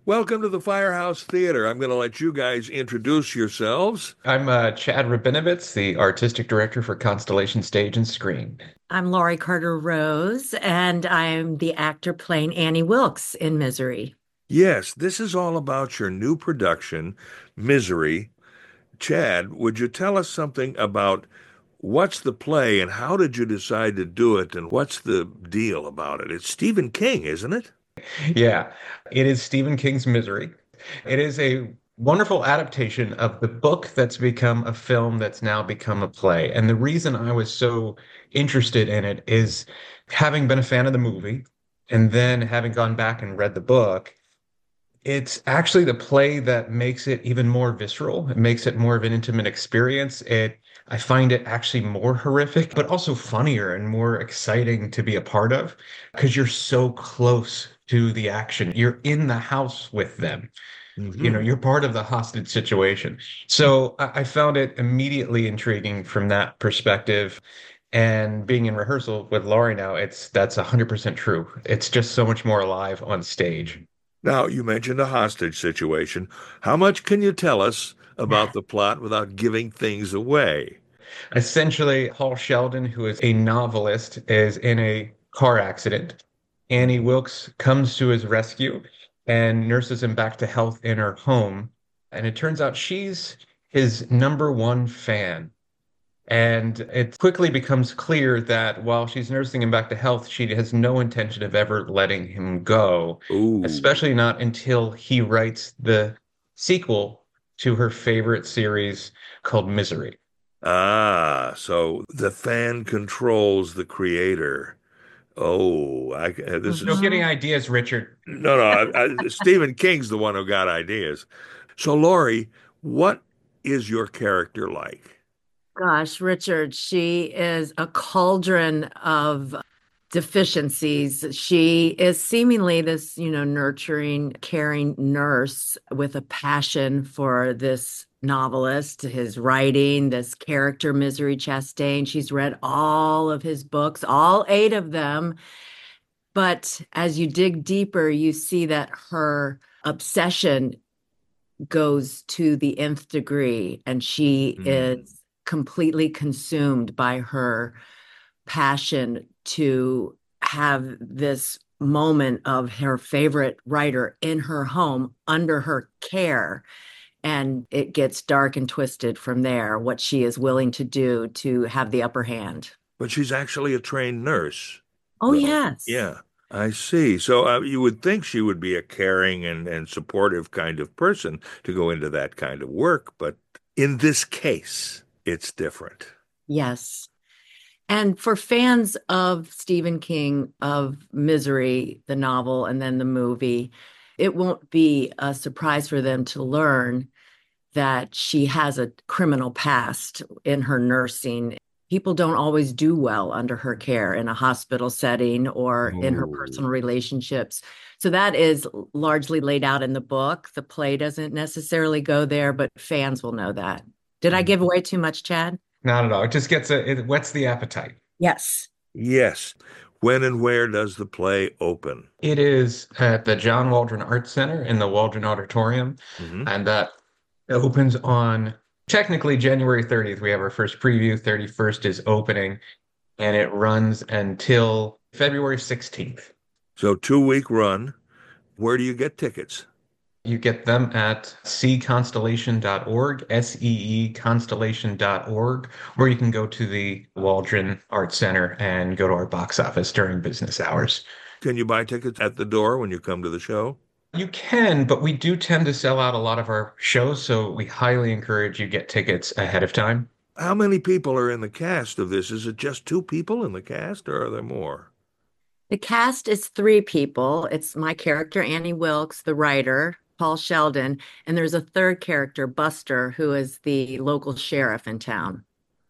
Welcome to the Firehouse Theater. I'm going to let you guys introduce yourselves. I'm Chad Rabinovitz, the artistic director for Constellation Stage and Screen. I'm Laurie Carter Rose, and I'm the actor playing Annie Wilkes in Misery. Yes, this is all about your new production, Misery. Chad, would you tell us something about what's the play and how did you decide to do it and what's the deal about it? It's Stephen King, isn't it? Yeah, it is Stephen King's Misery. It is a wonderful adaptation of the book that's become a film that's now become a play. And the reason I was so interested in it is having been a fan of the movie and then having gone back and read the book. It's actually the play that makes it even more visceral. It makes it more of an intimate experience. I find it actually more horrific, but also funnier and more exciting to be a part of because you're so close to the action. You're in the house with them. Hmm. You're part of the hostage situation. So I found it immediately intriguing from that perspective. And being in rehearsal with Laurie now, that's 100% true. It's just so much more alive on stage. Now, you mentioned a hostage situation. How much can you tell us about the plot without giving things away? Essentially, Paul Sheldon, who is a novelist, is in a car accident. Annie Wilkes comes to his rescue and nurses him back to health in her home. And it turns out she's his number one fan. And it quickly becomes clear that while she's nursing him back to health, she has no intention of ever letting him go, Ooh. especially not until he writes the sequel to her favorite series called Misery. Ah, so the fan controls the creator. Oh, this No is getting Mhm. ideas, Richard. Stephen King's the one who got ideas. So, Laurie, what is your character like? Gosh, Richard, she is a cauldron of deficiencies. She is seemingly this, nurturing, caring nurse with a passion for this novelist, his writing, this character, Misery Chastain. She's read all of his books, all eight of them. But as you dig deeper, you see that her obsession goes to the nth degree, and she Hmm. is completely consumed by her passion to have this moment of her favorite writer in her home under her care. And it gets dark and twisted from there, what she is willing to do to have the upper hand. But she's actually a trained nurse, Oh, though. yes. Yeah, I see. So you would think she would be a caring and supportive kind of person to go into that kind of work, but in this case, it's different. Yes. And for fans of Stephen King, of Misery, the novel, and then the movie, it won't be a surprise for them to learn that she has a criminal past in her nursing. People don't always do well under her care in a hospital setting or in her Oh. personal relationships. So that is largely laid out in the book. The play doesn't necessarily go there, but fans will know that. Did I give away too much, Chad? Not at all. It whets the appetite. Yes. Yes. When and where does the play open? It is at the John Waldron Art Center in the Waldron Auditorium, Hmm. and that opens on technically January 30th. We have our first preview. 31st is opening, and it runs until February 16th. So 2 week run. Where do you get tickets? You get them at seeconstellation.org, SEE constellation.org, or you can go to the Waldron Art Center and go to our box office during business hours. Can you buy tickets at the door when you come to the show? You can, but we do tend to sell out a lot of our shows, so we highly encourage you get tickets ahead of time. How many people are in the cast of this? Is it just two people in the cast, or are there more? The cast is three people. It's my character, Annie Wilkes, the writer, Paul Sheldon, and there's a third character, Buster, who is the local sheriff in town.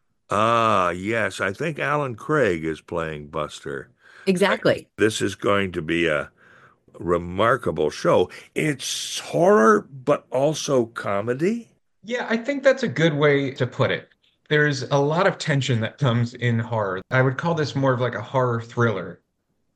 Ah, yes. I think Alan Craig is playing Buster. Exactly. This is going to be a remarkable show. It's horror, but also comedy. Yeah, I think that's a good way to put it. There's a lot of tension that comes in horror. I would call this more of like a horror thriller.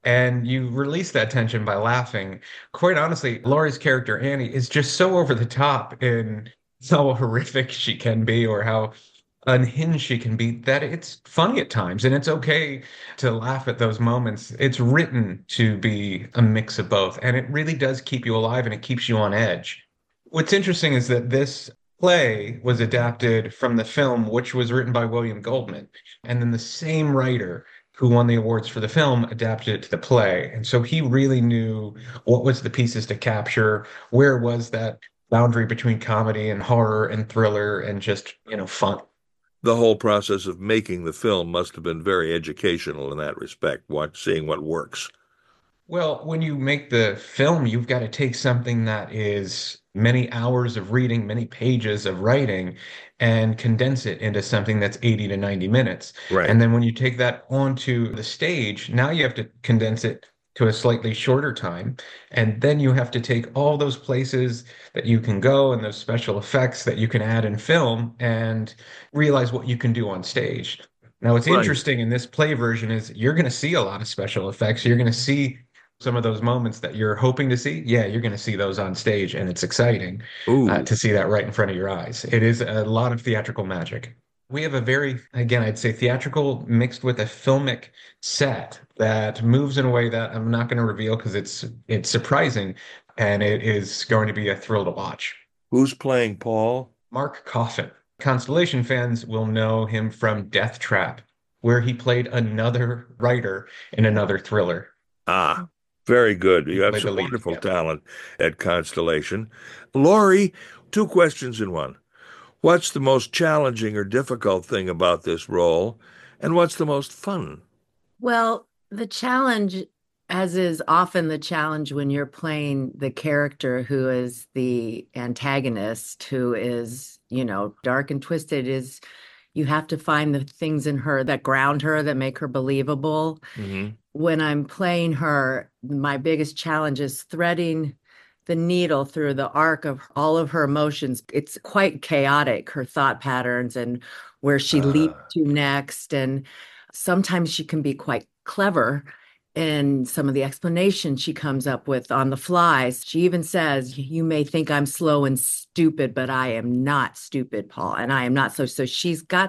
and you release that tension by laughing. Quite honestly, Laurie's character Annie is just so over the top in how horrific she can be or how unhinged she can be that it's funny at times and it's okay to laugh at those moments. It's written to be a mix of both, and it really does keep you alive and it keeps you on edge. What's interesting is that this play was adapted from the film, which was written by William Goldman. And then the same writer who won the awards for the film adapted it to the play. And so he really knew what was the pieces to capture, where was that boundary between comedy and horror and thriller and just, fun. The whole process of making the film must have been very educational in that respect, seeing what works. Well, when you make the film, you've got to take something that is many hours of reading, many pages of writing, and condense it into something that's 80 to 90 minutes. Right. And then when you take that onto the stage, now you have to condense it to a slightly shorter time. And then you have to take all those places that you can go and those special effects that you can add in film and realize what you can do on stage. Now, what's Right. interesting in this play version is you're going to see a lot of special effects. You're going to see some of those moments that you're hoping to see. Yeah, you're going to see those on stage, and it's exciting Ooh. to see that right in front of your eyes. It is a lot of theatrical magic. We have a very, again, I'd say theatrical mixed with a filmic set that moves in a way that I'm not going to reveal because it's surprising, and it is going to be a thrill to watch. Who's playing Paul? Mark Coffin. Constellation fans will know him from Death Trap, where he played another writer in another thriller. Ah, very good. He You have played the some lead. wonderful Yeah. talent at Constellation. Laurie, two questions in one. What's the most challenging or difficult thing about this role? And what's the most fun? Well, the challenge, as is often the challenge when you're playing the character who is the antagonist, who is, dark and twisted, is you have to find the things in her that ground her, that make her believable. Hmm. When I'm playing her, my biggest challenge is threading the needle through the arc of all of her emotions. It's quite chaotic, her thought patterns and where she leaps Uh, to next. And sometimes she can be quite clever in some of the explanations she comes up with on the fly. She even says, "You may think I'm slow and stupid, but I am not stupid, Paul, and I am not so." So she's got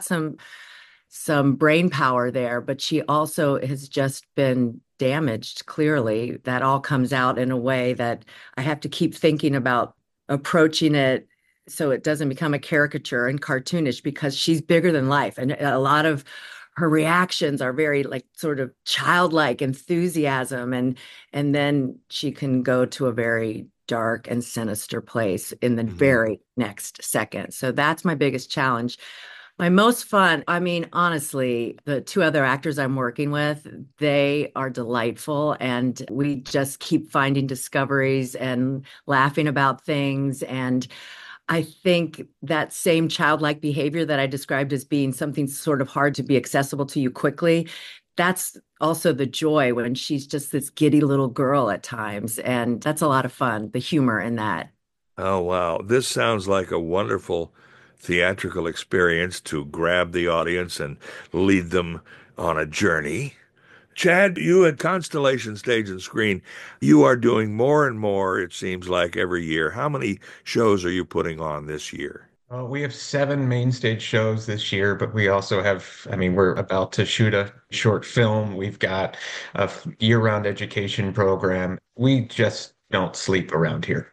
some brain power there, but she also has just been damaged. Clearly, that all comes out in a way that I have to keep thinking about approaching it so it doesn't become a caricature and cartoonish because she's bigger than life. And a lot of her reactions are very like sort of childlike enthusiasm, and then she can go to a very dark and sinister place in the mhm. very next second. So that's my biggest challenge. My most fun, I mean, honestly, the two other actors I'm working with, they are delightful. And we just keep finding discoveries and laughing about things. And I think that same childlike behavior that I described as being something sort of hard to be accessible to you quickly, that's also the joy when she's just this giddy little girl at times. And that's a lot of fun, the humor in that. Oh, wow. This sounds like a wonderful theatrical experience to grab the audience and lead them on a journey. Chad, you at Constellation Stage and Screen, you are doing more and more, it seems like, every year. How many shows are you putting on this year? We have seven main stage shows this year, but we also have, I mean, we're about to shoot a short film. We've got a year-round education program. We just don't sleep around here.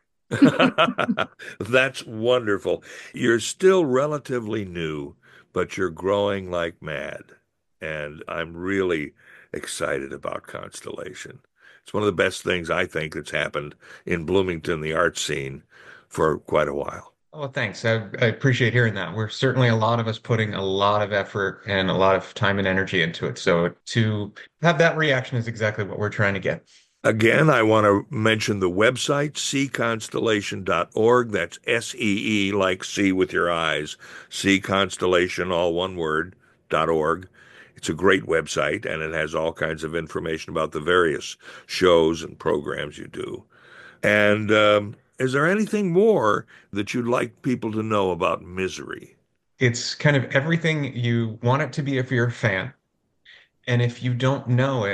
That's wonderful. You're still relatively new, but you're growing like mad. And I'm really excited about Constellation. It's one of the best things I think that's happened in Bloomington, the art scene, for quite a while. Oh, thanks. I appreciate hearing that. We're certainly a lot of us putting a lot of effort and a lot of time and energy into it. So to have that reaction is exactly what we're trying to get. Again, I want to mention the website, seeconstellation.org. That's SEE, like see with your eyes. See Constellation, all one word, .org. It's a great website, and it has all kinds of information about the various shows and programs you do. And is there anything more that you'd like people to know about Misery? It's kind of everything you want it to be if you're a fan. And if you don't know it,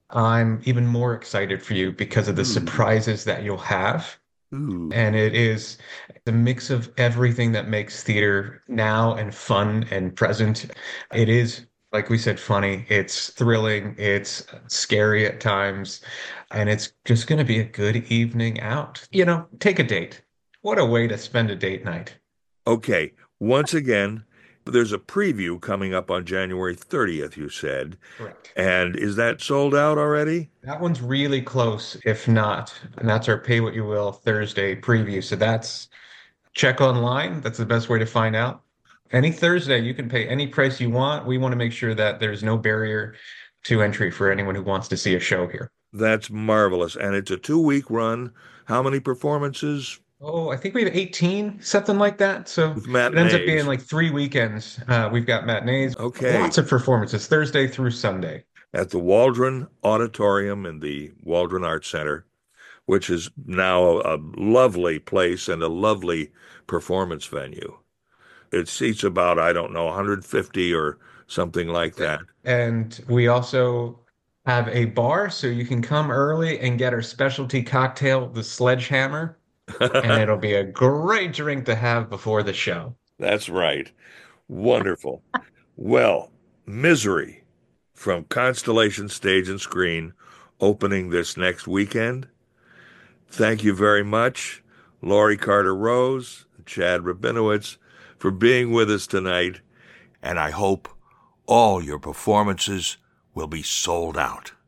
I'm even more excited for you because of the Ooh, surprises that you'll have. ooh. And it is the mix of everything that makes theater now and fun and present. It is, like we said, funny. It's thrilling. It's scary at times. And it's just going to be a good evening out. Take a date. What a way to spend a date night. Okay, once again, there's a preview coming up on January 30th, you said. Correct. And is that sold out already? That one's really close, if not. And that's our Pay What You Will Thursday preview. So that's check online. That's the best way to find out. Any Thursday, you can pay any price you want. We want to make sure that there's no barrier to entry for anyone who wants to see a show here. That's marvelous. And it's a 2-week run. How many performances? Oh, I think we have 18, something like that. So With it ends up being matinees. like 3 weekends. We've got matinees, Okay. lots of performances, Thursday through Sunday. At the Waldron Auditorium in the Waldron Arts Center, which is now a lovely place and a lovely performance venue. It seats about, I don't know, 150 or something like that. And we also have a bar, so you can come early and get our specialty cocktail, the Sledgehammer, and it'll be a great drink to have before the show. That's right. Wonderful. Well, Misery from Constellation Stage and Screen opening this next weekend. Thank you very much, Laurie Carter Rose, Chad Rabinowitz, for being with us tonight. And I hope all your performances will be sold out.